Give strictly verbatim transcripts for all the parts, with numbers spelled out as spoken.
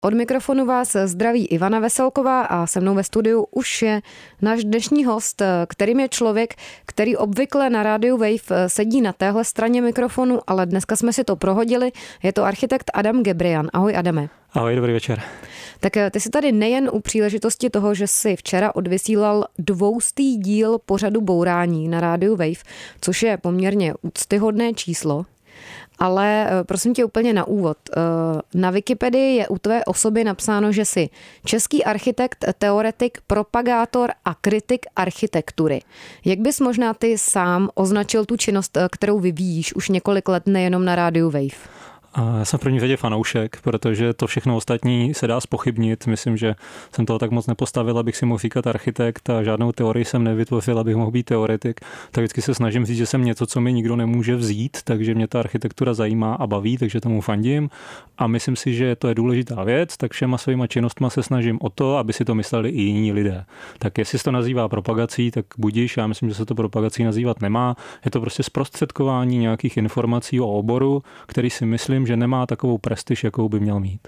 Od mikrofonu vás zdraví Ivana Veselková a se mnou ve studiu už je náš dnešní host, kterým je člověk, který obvykle na rádiu Wave sedí na téhle straně mikrofonu, ale dneska jsme si to prohodili. Je to architekt Adam Gebrian. Ahoj Adame. Ahoj, dobrý večer. Tak ty jsi tady nejen u příležitosti toho, že jsi včera odvysílal dvoustý díl pořadu Bourání na rádiu Wave, což je poměrně úctyhodné číslo. Ale prosím tě úplně na úvod. Na Wikipedii je u tvé osoby napsáno, že jsi český architekt, teoretik, propagátor a kritik architektury. Jak bys možná ty sám označil tu činnost, kterou vyvíjíš už několik let nejenom na rádiu Wave? Já jsem v první řadě fanoušek, protože to všechno ostatní se dá zpochybnit. Myslím, že jsem toho tak moc nepostavil, abych si mohl říkat architekt a žádnou teorii jsem nevytvořil, abych mohl být teoretik. Tak vždycky se snažím říct, že jsem něco, co mi nikdo nemůže vzít, takže mě ta architektura zajímá a baví, takže tomu fandím. A myslím si, že to je důležitá věc, tak všema svýma činnostma se snažím o to, aby si to mysleli i jiní lidé. Tak jestli se to nazývá propagací, tak budiš, já myslím, že se to propagací nazývat nemá. Je to prostě zprostředkování nějakých informací o oboru, který si myslím, že nemá takovou prestiž, jakou by měl mít.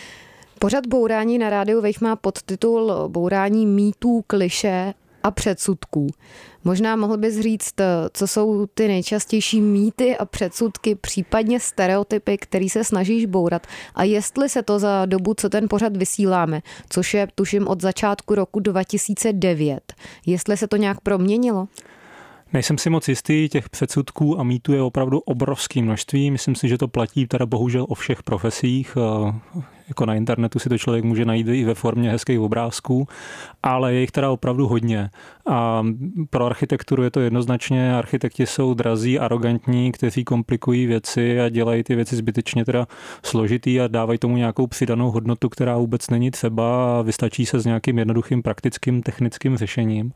Pořad Bourání na rádiu Wave má podtitul Bourání mýtů, klišé a předsudků. Možná mohl bys říct, co jsou ty nejčastější mýty a předsudky, případně stereotypy, který se snažíš bourat, a jestli se to za dobu, co ten pořad vysíláme, což je tuším od začátku roku dva tisíce devět, jestli se to nějak proměnilo? Nejsem si moc jistý, těch předsudků a mýtů je opravdu obrovské množství. Myslím si, že to platí teda bohužel o všech profesích. Jako na internetu si to člověk může najít i ve formě hezkých obrázků, ale je jich teda opravdu hodně. A pro architekturu je to jednoznačně, architekti jsou drazí, arrogantní, kteří komplikují věci a dělají ty věci zbytečně teda složitý a dávají tomu nějakou přidanou hodnotu, která vůbec není třeba a vystačí se s nějakým jednoduchým praktickým technickým řešením.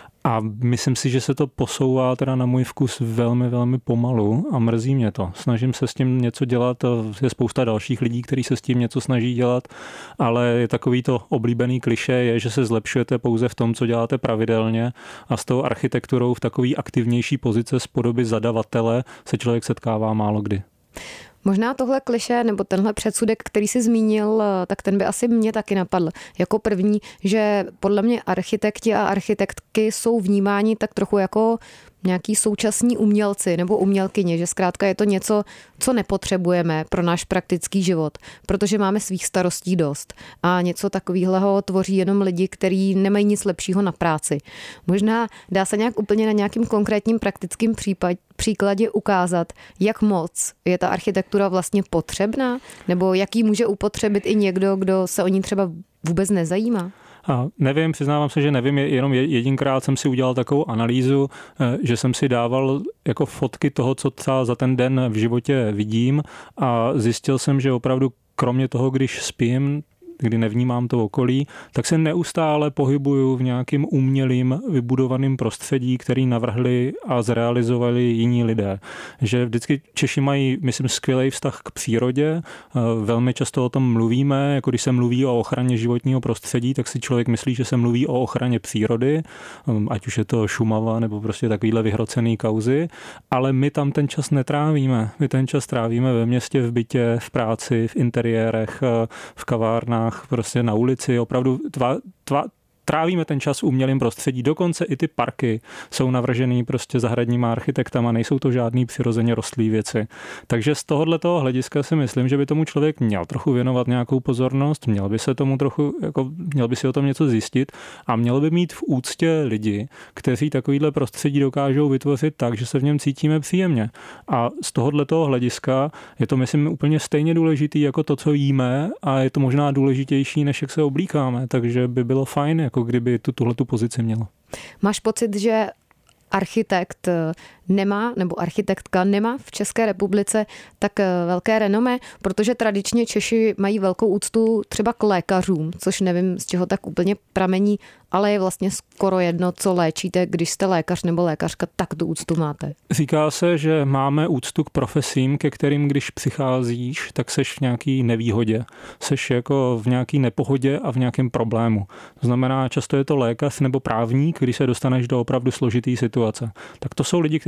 A myslím si, že se to posouvá teda na můj vkus velmi, velmi pomalu a mrzí mě to. Snažím se s tím něco dělat, je spousta dalších lidí, kteří se s tím něco snaží dělat, ale je takový to oblíbený klišé je, že se zlepšujete pouze v tom, co děláte pravidelně, a s tou architekturou v takový aktivnější pozice z podoby zadavatele se člověk setkává málo kdy. Možná tohle klišé nebo tenhle předsudek, který jsi zmínil, tak ten by asi mě taky napadl. Jako první, že podle mě architekti a architektky jsou vnímáni tak trochu jako nějaký současní umělci nebo umělkyně, že zkrátka je to něco, co nepotřebujeme pro náš praktický život, protože máme svých starostí dost a něco takového tvoří jenom lidi, kteří nemají nic lepšího na práci. Možná dá se nějak úplně na nějakým konkrétním praktickým případ, příkladě ukázat, jak moc je ta architektura vlastně potřebná, nebo jak ji může upotřebit i někdo, kdo se o ní třeba vůbec nezajímá? A nevím, přiznávám se, že nevím, jenom jedinkrát jsem si udělal takovou analýzu, že jsem si dával jako fotky toho, co třeba za ten den v životě vidím, a zjistil jsem, že opravdu kromě toho, když spím, kdy nevnímám to okolí, tak se neustále pohybuju v nějakým umělým vybudovaným prostředí, který navrhli a zrealizovali jiní lidé. Že vždycky Češi mají, myslím, skvělý vztah k přírodě, velmi často o tom mluvíme, jako když se mluví o ochraně životního prostředí, tak si člověk myslí, že se mluví o ochraně přírody, ať už je to Šumava nebo prostě takovýhle vyhrocený kauzy, ale my tam ten čas netrávíme. My ten čas trávíme ve městě, v bytě, v práci, v interiérech, v kavárnách, prostě na ulici, opravdu tva, tva, trávíme ten čas v umělém prostředí. Dokonce i ty parky jsou navržený prostě zahradníma architektama, nejsou to žádný přirozeně rostlý věci. Takže z tohohletoho hlediska si myslím, že by tomu člověk měl trochu věnovat nějakou pozornost, měl by se tomu trochu, jako, měl by si o tom něco zjistit a měl by mít v úctě lidi, kteří takovýhle prostředí dokážou vytvořit tak, že se v něm cítíme příjemně. A z tohohletoho hlediska je to, myslím, úplně stejně důležitý jako to, co jíme, a je to možná důležitější, než jak se oblíkáme, takže by bylo fajn, jako kdyby tu tuhletu pozici měla. Máš pocit, že architekt nemá, nebo architektka nemá v České republice tak velké renomé, protože tradičně Češi mají velkou úctu třeba k lékařům, což nevím, z čeho tak úplně pramení, ale je vlastně skoro jedno, co léčíte, když jste lékař nebo lékařka, tak tu úctu máte. Říká se, že máme úctu k profesím, ke kterým když přicházíš, tak seš v nějaký nevýhodě. Seš jako v nějaký nepohodě a v nějakém problému. To znamená, často je to lékař nebo právník, když se dostaneš do opravdu složitý situace. Tak to jsou lidi, kteří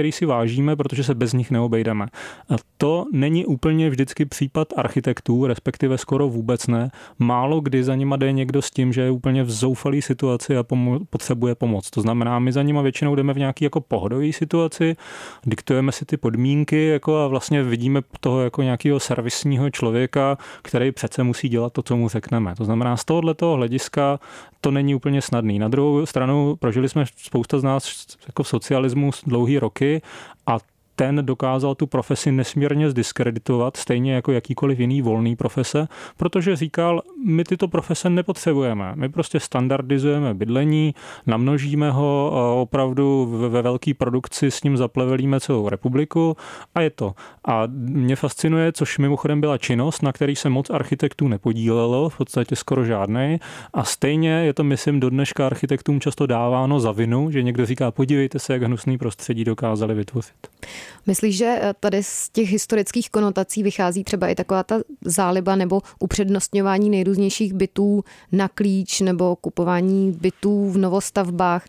který si vážíme, protože se bez nich neobejdeme. A to není úplně vždycky případ architektů, respektive skoro vůbec ne. Málo kdy za nima jde někdo s tím, že je úplně v zoufalý situaci a pomo- potřebuje pomoc. To znamená, my za nima většinou jdeme v nějaký jako pohodové situaci, diktujeme si ty podmínky jako a vlastně vidíme toho jako nějakého servisního člověka, který přece musí dělat to, co mu řekneme. To znamená, z tohoto hlediska to není úplně snadný. Na druhou stranu prožili jsme spousta z nás jako v socialismu dlouhý roky a ten dokázal tu profesi nesmírně zdiskreditovat, stejně jako jakýkoliv jiný volný profese, protože říkal, my tyto profese nepotřebujeme. My prostě standardizujeme bydlení, namnožíme ho opravdu ve velké produkci, s ním zaplevelíme celou republiku a je to. A mě fascinuje, což mimochodem byla činnost, na který se moc architektů nepodílelo, v podstatě skoro žádnej. A stejně je to, myslím, do dneška architektům často dáváno za vinu, že někdo říká, podívejte se, jak hnusný prostředí dokázali vytvořit. Myslíš, že tady z těch historických konotací vychází třeba i taková ta záliba nebo upřednostňování nejrůznějších bytů na klíč nebo kupování bytů v novostavbách,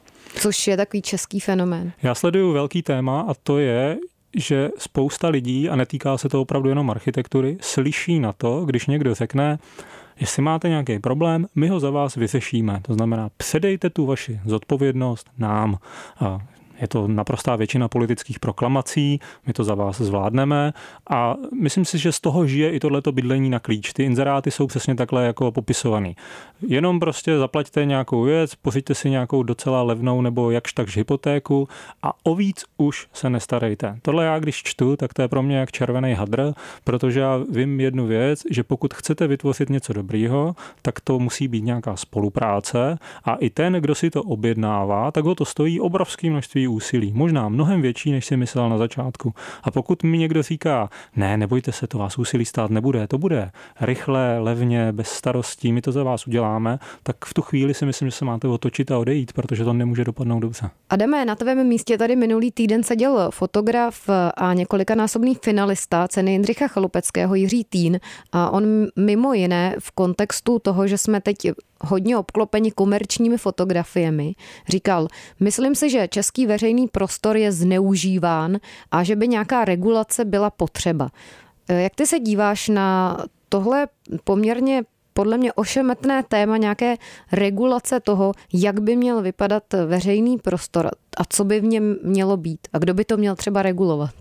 což je takový český fenomén? Já sleduju velký téma a to je, že spousta lidí, a netýká se to opravdu jenom architektury, slyší na to, když někdo řekne, jestli máte nějaký problém, my ho za vás vyřešíme. To znamená, předejte tu vaši zodpovědnost nám. A je to naprostá většina politických proklamací, my to za vás zvládneme a myslím si, že z toho žije i tohleto bydlení na klíč. Ty inzeráty jsou přesně takhle jako popisovaný. Jenom prostě zaplaťte nějakou věc, pořiďte si nějakou docela levnou nebo jakž takž hypotéku a o víc už se nestarejte. Tohle já když čtu, tak to je pro mě jak červený hadr, protože já vím jednu věc, že pokud chcete vytvořit něco dobrýho, tak to musí být nějaká spolupráce a i ten, kdo si to objednává, tak ho to stojí obrovské množství úsilí. Možná mnohem větší, než si myslel na začátku. A pokud mi někdo říká, ne, nebojte se, to vás úsilí stát nebude, to bude rychle, levně, bez starostí, my to za vás uděláme, tak v tu chvíli si myslím, že se máte otočit a odejít, protože to nemůže dopadnout dobře. Adame, na tvém místě tady minulý týden seděl fotograf a několikanásobný finalista ceny Jindřicha Chalupeckého Jiří Týn a on mimo jiné v kontextu toho, že jsme teď hodně obklopeni komerčními fotografiemi, říkal, myslím si, že český veřejný prostor je zneužíván a že by nějaká regulace byla potřeba. Jak ty se díváš na tohle poměrně podle mě ošemetné téma nějaké regulace toho, jak by měl vypadat veřejný prostor a co by v něm mělo být a kdo by to měl třeba regulovat?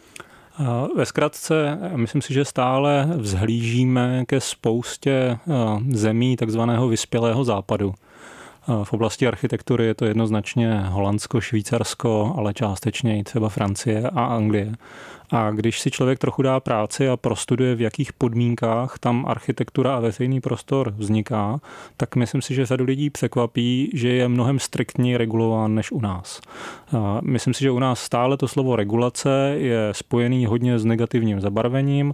Ve zkratce, myslím si, že stále vzhlížíme ke spoustě zemí takzvaného vyspělého západu. V oblasti architektury je to jednoznačně Holandsko, Švýcarsko, ale částečně i třeba Francie a Anglie. A když si člověk trochu dá práci a prostuduje, v jakých podmínkách tam architektura a veřejný prostor vzniká, tak myslím si, že řadu lidí překvapí, že je mnohem striktněji regulován než u nás. A myslím si, že u nás stále to slovo regulace je spojený hodně s negativním zabarvením.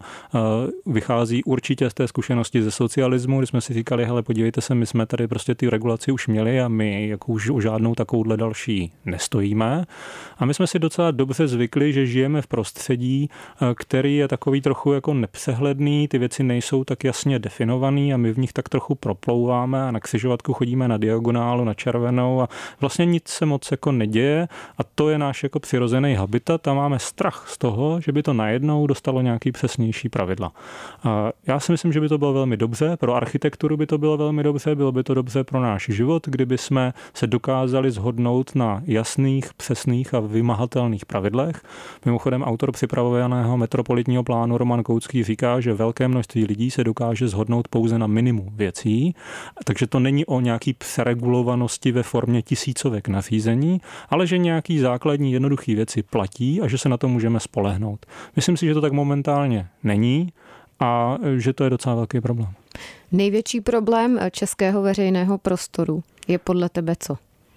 Vychází určitě z té zkušenosti ze socialismu, kdy jsme si říkali, hele, podívejte se, my jsme tady prostě ty regulaci už měli a my jako už o žádnou takovouhle další nestojíme. A my jsme si docela dobře zvykli, že žijeme v prostředí, který je takový trochu jako nepřehledný, ty věci nejsou tak jasně definovaný a my v nich tak trochu proplouváme a na křižovatku chodíme na diagonálu, na červenou a vlastně nic se moc jako neděje a to je náš jako přirozený habitat a máme strach z toho, že by to najednou dostalo nějaký přesnější pravidla. A já si myslím, že by to bylo velmi dobře, pro architekturu by to bylo velmi dobře, bylo by to dobře pro náš život, kdyby jsme se dokázali shodnout na jasných, přesných a vymahatelných pravidlech. Mimochodem autor připravovaného metropolitního plánu Roman Koucký říká, že velké množství lidí se dokáže shodnout pouze na minimum věcí, takže to není o nějaký přeregulovanosti ve formě tisícovek nařízení, ale že nějaký základní jednoduchý věci platí a že se na to můžeme spolehnout. Myslím si, že to tak momentálně není a že to je docela velký problém. Největší problém českého veřejného prostoru je podle tebe co?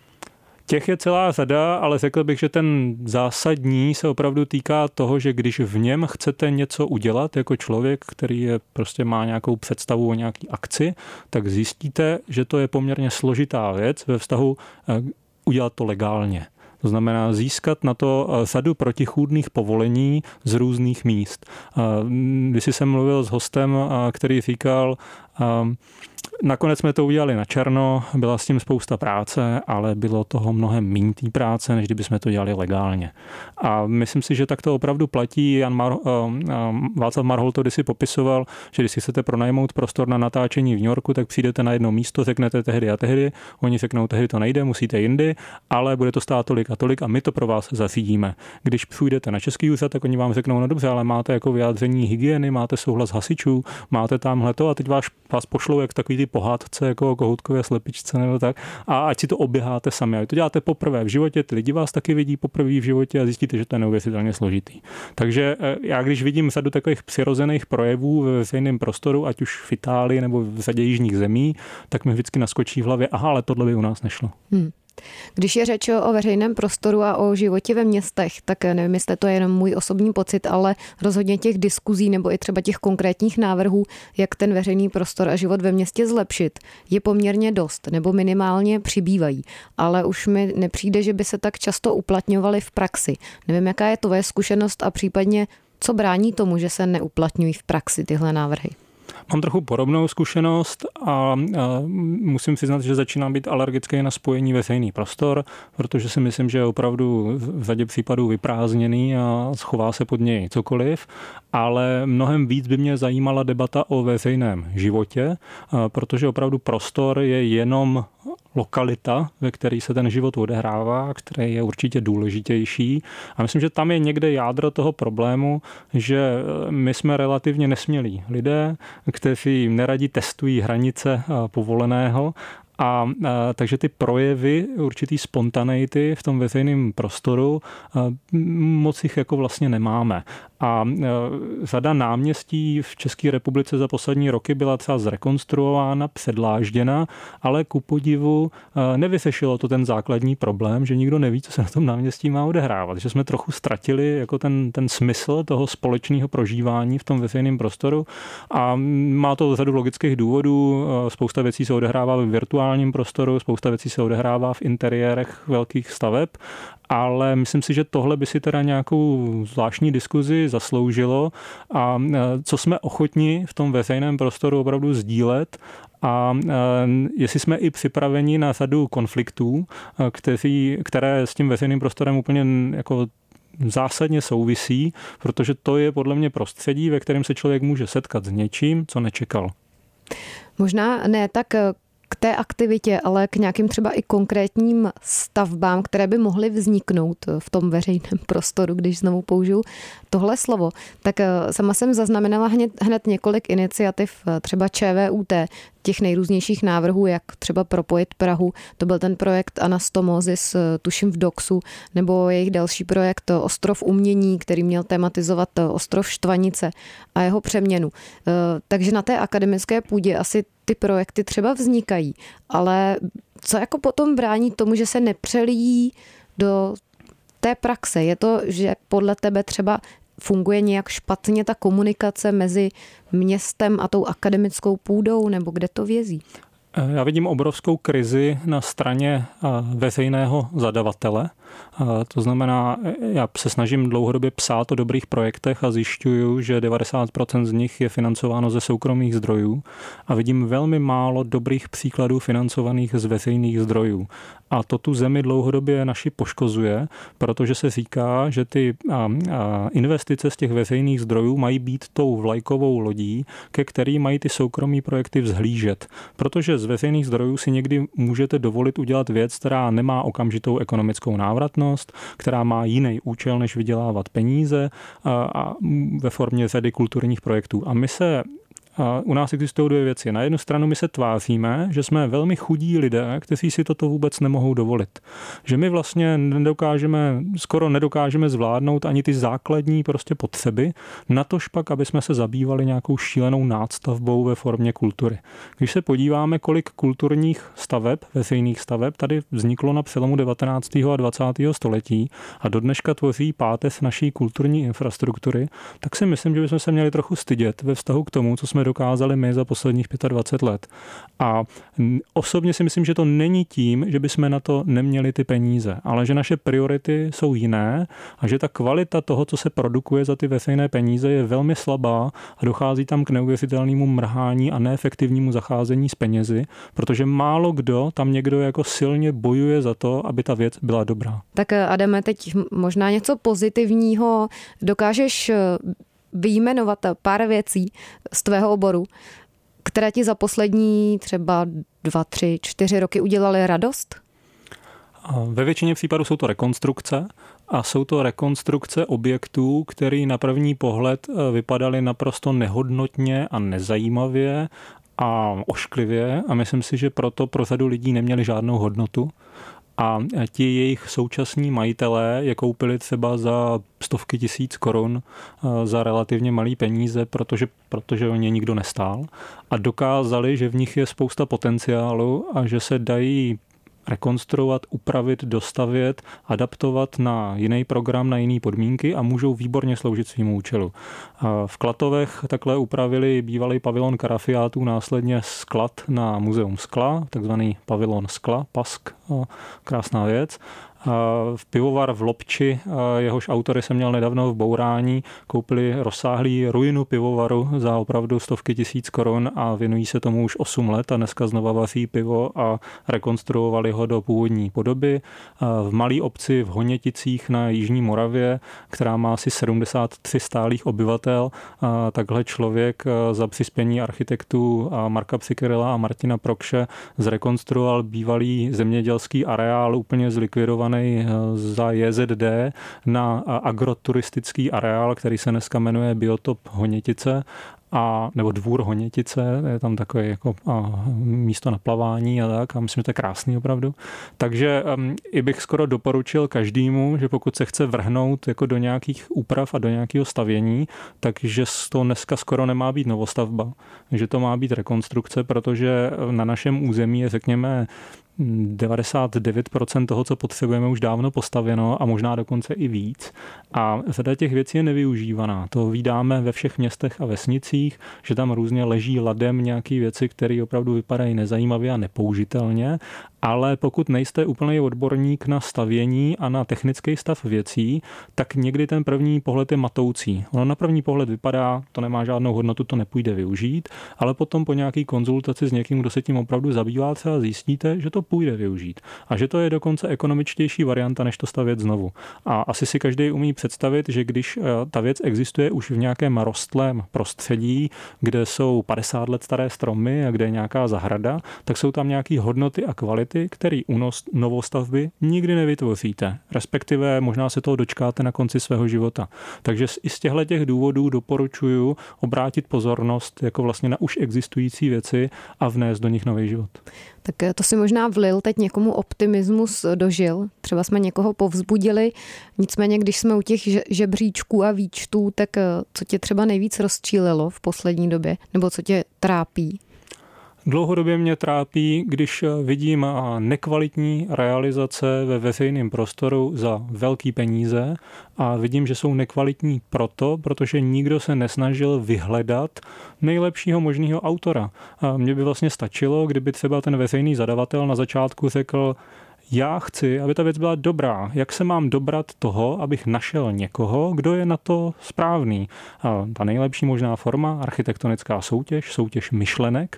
Těch je celá řada, ale řekl bych, že ten zásadní se opravdu týká toho, že když v něm chcete něco udělat jako člověk, který je, prostě má nějakou představu o nějaký akci, tak zjistíte, že to je poměrně složitá věc ve vztahu udělat to legálně. To znamená získat na to řadu protichůdných povolení z různých míst. Když jsem mluvil s hostem, který říkal, Nakonec jsme to udělali na černo, byla s tím spousta práce, ale bylo toho mnohem méně té práce, než kdybychom to dělali legálně. A myslím si, že tak to opravdu platí. Jan Mar- Václav Marhol to kdysi popisoval, že když si chcete pronajmout prostor na natáčení v New Yorku, tak přijdete na jedno místo, řeknete tehdy a tehdy, oni řeknou, tehdy to nejde, musíte jindy, ale bude to stát tolik a tolik a my to pro vás zařídíme. Když půjdete na český úřad, tak oni vám řeknou, no dobře, ale máte jako vyjádření hygieny, máte souhlas hasičů, máte tamhle to a teď vás, vás pošlou jak takový ty pohádce, jako kohoutkové slepičce nebo tak, a ať si to oběháte sami. A to děláte poprvé v životě, ty lidi vás taky vidí poprvé v životě a zjistíte, že to je neuvěřitelně složitý. Takže já když vidím řadu takových přirozených projevů ve veřejném prostoru, ať už v Itálii nebo v řadě jižních zemí, tak mi vždycky naskočí v hlavě, aha, ale tohle by u nás nešlo. Hmm. Když je řeč o veřejném prostoru a o životě ve městech, tak nevím, jestli to je jenom můj osobní pocit, ale rozhodně těch diskuzí nebo i třeba těch konkrétních návrhů, jak ten veřejný prostor a život ve městě zlepšit, je poměrně dost nebo minimálně přibývají. Ale už mi nepřijde, že by se tak často uplatňovaly v praxi. Nevím, jaká je tvoje zkušenost a případně co brání tomu, že se neuplatňují v praxi tyhle návrhy. Mám trochu podobnou zkušenost a, a musím přiznat, že začínám být alergický na spojení veřejný prostor, protože si myslím, že je opravdu v řadě případů vyprázdněný a schová se pod něj cokoliv, ale mnohem víc by mě zajímala debata o veřejném životě, protože opravdu prostor je jenom lokalita, ve které se ten život odehrává, který je určitě důležitější. A myslím, že tam je někde jádro toho problému, že my jsme relativně nesmělí lidé, kteří neradí testují hranice povoleného. A, a takže ty projevy určitý spontaneity v tom veřejném prostoru a, moc jich jako vlastně nemáme. A, a řada náměstí v České republice za poslední roky byla třeba zrekonstruována, předlážděna, ale ku podivu nevyřešilo to ten základní problém, že nikdo neví, co se na tom náměstí má odehrávat. Že jsme trochu ztratili jako ten, ten smysl toho společného prožívání v tom veřejném prostoru a má to řadu logických důvodů. Spousta věcí se odehrává ve virtuálním prostoru, spousta věcí se odehrává v interiérech velkých staveb, ale myslím si, že tohle by si teda nějakou zvláštní diskuzi zasloužilo a co jsme ochotni v tom veřejném prostoru opravdu sdílet a jestli jsme i připraveni na řadu konfliktů, kteří, které s tím veřejným prostorem úplně jako zásadně souvisí, protože to je podle mě prostředí, ve kterém se člověk může setkat s něčím, co nečekal. Možná ne tak k té aktivitě, ale k nějakým třeba i konkrétním stavbám, které by mohly vzniknout v tom veřejném prostoru, když znovu použiju tohle slovo. Tak sama jsem zaznamenala hned, hned několik iniciativ, třeba ČVUT, těch nejrůznějších návrhů, jak třeba propojit Prahu. To byl ten projekt Anastomózis, tuším v Doxu, nebo jejich další projekt Ostrov umění, který měl tematizovat ostrov Štvanice a jeho přeměnu. Takže na té akademické půdě asi ty projekty třeba vznikají, ale co jako potom brání tomu, že se nepřelíjí do té praxe? Je to, že podle tebe třeba funguje nějak špatně ta komunikace mezi městem a tou akademickou půdou, nebo kde to vězí? Já vidím obrovskou krizi na straně veřejného zadavatele. To znamená, já se snažím dlouhodobě psát o dobrých projektech a zjišťuju, že devadesát procent z nich je financováno ze soukromých zdrojů a vidím velmi málo dobrých příkladů financovaných z veřejných zdrojů. A to tu zemi dlouhodobě naši poškozuje, protože se říká, že ty investice z těch veřejných zdrojů mají být tou vlajkovou lodí, ke který mají ty soukromí projekty vzhlížet. Protože z veřejných zdrojů si někdy můžete dovolit udělat věc, která nemá okamžitou ekonomickou návratnost, která má jiný účel, než vydělávat peníze a ve formě řady kulturních projektů. A my se A u nás existují dvě věci. Na jednu stranu my se tváříme, že jsme velmi chudí lidé, kteří si toto vůbec nemohou dovolit. Že my vlastně nedokážeme, skoro nedokážeme zvládnout ani ty základní prostě potřeby, natož pak, aby jsme se zabývali nějakou šílenou nástavbou ve formě kultury. Když se podíváme, kolik kulturních staveb, veřejných staveb tady vzniklo na přelomu devatenáctého a dvacátého století a do dneška tvoří páteř naší kulturní infrastruktury, tak si myslím, že bychom se měli trochu stydět ve vztahu k tomu, co jsme jsme dokázali my za posledních dvacet pět let. A osobně si myslím, že to není tím, že bychom na to neměli ty peníze, ale že naše priority jsou jiné a že ta kvalita toho, co se produkuje za ty veřejné peníze, je velmi slabá a dochází tam k neuvěřitelnému mrhání a neefektivnímu zacházení s penězi, protože málo kdo tam někdo jako silně bojuje za to, aby ta věc byla dobrá. Tak Adame, teď možná něco pozitivního. Dokážeš vyjmenovat pár věcí z tvého oboru, které ti za poslední třeba dva, tři, čtyři roky udělaly radost? Ve většině případů jsou to rekonstrukce a jsou to rekonstrukce objektů, které na první pohled vypadaly naprosto nehodnotně a nezajímavě a ošklivě a myslím si, že proto pro řadu lidí neměli žádnou hodnotu. A ti jejich současní majitelé je koupili třeba za stovky tisíc korun za relativně malý peníze, protože, protože o ně nikdo nestál. A dokázali, že v nich je spousta potenciálu a že se dají rekonstruovat, upravit, dostavět, adaptovat na jiný program, na jiné podmínky a můžou výborně sloužit svým účelu. V Klatovech takhle upravili bývalý pavilon Karafiátů, následně sklad na Muzeum skla, takzvaný pavilon skla, Pask, krásná věc. V pivovar v Lobči, jehož autory jsem měl nedávno v bourání, koupili rozsáhlý ruinu pivovaru za opravdu stovky tisíc korun a věnují se tomu už osm let a dneska znova vaří pivo a rekonstruovali ho do původní podoby. V malé obci v Honěticích na Jižní Moravě, která má asi sedmdesát tři stálých obyvatel, takhle člověk za přispění architektů Marka Přikryla a Martina Prokše zrekonstruoval bývalý zemědělský areál úplně zlikvidovaný za J Z D na agroturistický areál, který se dneska jmenuje Biotop Honětice, a, nebo Dvůr Honětice, je tam takové jako a, místo na plavání a tak, a myslím, že to je krásný opravdu. Takže um, i bych skoro doporučil každému, že pokud se chce vrhnout jako do nějakých úprav a do nějakého stavění, takže to dneska skoro nemá být novostavba, že to má být rekonstrukce, protože na našem území je, řekněme, devadesát devět procent toho, co potřebujeme, už dávno postaveno a možná dokonce i víc. A řada těch věcí je nevyužívaná. To vídáme ve všech městech a vesnicích, že tam různě leží ladem nějaké věci, které opravdu vypadají nezajímavě a nepoužitelně, ale pokud nejste úplný odborník na stavění a na technický stav věcí, tak někdy ten první pohled je matoucí. Ono na první pohled vypadá, to nemá žádnou hodnotu, to nepůjde využít, ale potom po nějaký konzultaci s někým, kdo se tím opravdu zabývá, třeba zjistíte, že to půjde využít a že to je dokonce ekonomičtější varianta, než to stavět znovu. A asi si každý umí představit, že když ta věc existuje už v nějakém rostlém prostředí, kde jsou padesát let staré stromy a kde je nějaká zahrada, tak jsou tam nějaké hodnoty a kvality, který u novostavby nikdy nevytvoříte. Respektive možná se toho dočkáte na konci svého života. Takže i z těchto těch důvodů doporučuji obrátit pozornost jako vlastně na už existující věci a vnést do nich nový život. Tak to si možná vlil teď někomu optimismus dožil. Třeba jsme někoho povzbudili. Nicméně, když jsme u těch žebříčků a výčtů, tak co tě třeba nejvíc rozčílilo v poslední době? Nebo co tě trápí? Dlouhodobě mě trápí, když vidím nekvalitní realizace ve veřejném prostoru za velký peníze a vidím, že jsou nekvalitní proto, protože nikdo se nesnažil vyhledat nejlepšího možného autora. A mně by vlastně stačilo, kdyby třeba ten veřejný zadavatel na začátku řekl: já chci, aby ta věc byla dobrá. Jak se mám dobrat toho, abych našel někoho, kdo je na to správný? A ta nejlepší možná forma, architektonická soutěž, soutěž myšlenek.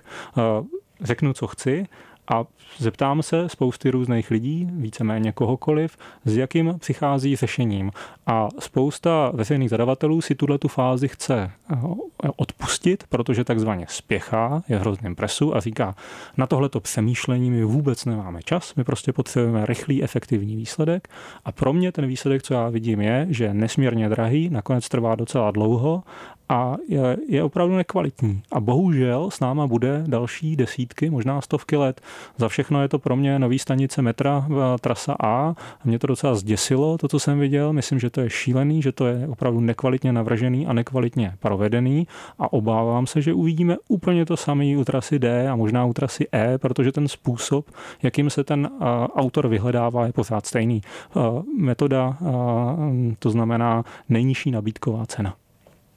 Řeknu, co chci, a zeptám se spousty různých lidí, víceméně kohokoliv, s jakým přichází řešením. A spousta veřejných zadavatelů si tuhletu fázi chce odpustit, protože takzvaně spěchá, je v hrozném presu a říká: na tohleto přemýšlení my vůbec nemáme čas, my prostě potřebujeme rychlý, efektivní výsledek. A pro mě ten výsledek, co já vidím, je, že nesmírně drahý, nakonec trvá docela dlouho a je, je opravdu nekvalitní. A bohužel s náma bude další desítky, možná stovky let. Za všechno je to pro mě nový stanice metra, trasa A. Mě to docela zděsilo, to, co jsem viděl. Myslím, že to je šílený, že to je opravdu nekvalitně navržený a nekvalitně provedený. A obávám se, že uvidíme úplně to samé u trasy D a možná u trasy E, protože ten způsob, jakým se ten autor vyhledává, je pořád stejný. Metoda, to znamená nejnižší nabídková cena.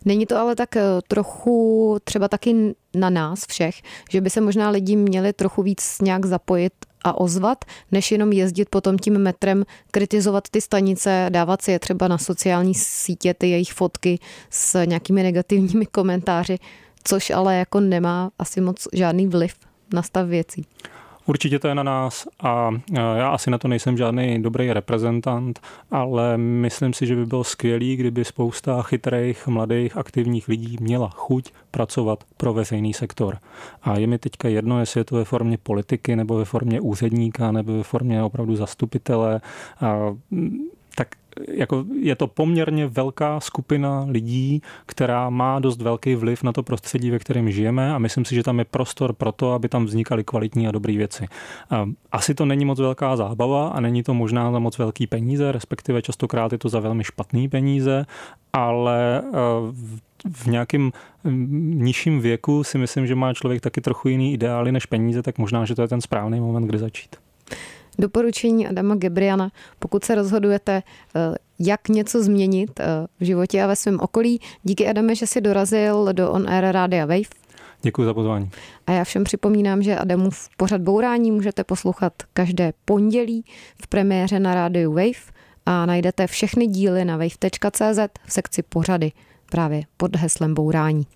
Není to ale tak trochu třeba taky na nás všech, že by se možná lidi měli trochu víc nějak zapojit a ozvat, než jenom jezdit potom tím metrem, kritizovat ty stanice, dávat si je třeba na sociální sítě, ty jejich fotky s nějakými negativními komentáři, což ale jako nemá asi moc žádný vliv na stav věcí. Určitě to je na nás a já asi na to nejsem žádný dobrý reprezentant, ale myslím si, že by bylo skvělý, kdyby spousta chytrých, mladých, aktivních lidí měla chuť pracovat pro veřejný sektor. A je mi teďka jedno, jestli je to ve formě politiky, nebo ve formě úředníka, nebo ve formě opravdu zastupitele. A tak jako je to poměrně velká skupina lidí, která má dost velký vliv na to prostředí, ve kterém žijeme a myslím si, že tam je prostor pro to, aby tam vznikaly kvalitní a dobré věci. Asi to není moc velká zábava a není to možná za moc velký peníze, respektive častokrát je to za velmi špatný peníze, ale v nějakém nižším věku si myslím, že má člověk taky trochu jiný ideály než peníze, tak možná, že to je ten správný moment, kdy začít. Doporučení Adama Gebriana, pokud se rozhodujete, jak něco změnit v životě a ve svém okolí. Díky, Adame, že jsi dorazil do On Air Rádia Wave. Děkuji za pozvání. A já všem připomínám, že Adamův pořad Bourání můžete poslouchat každé pondělí v premiéře na rádiu Wave a najdete všechny díly na wave tečka cé zet v sekci pořady právě pod heslem Bourání.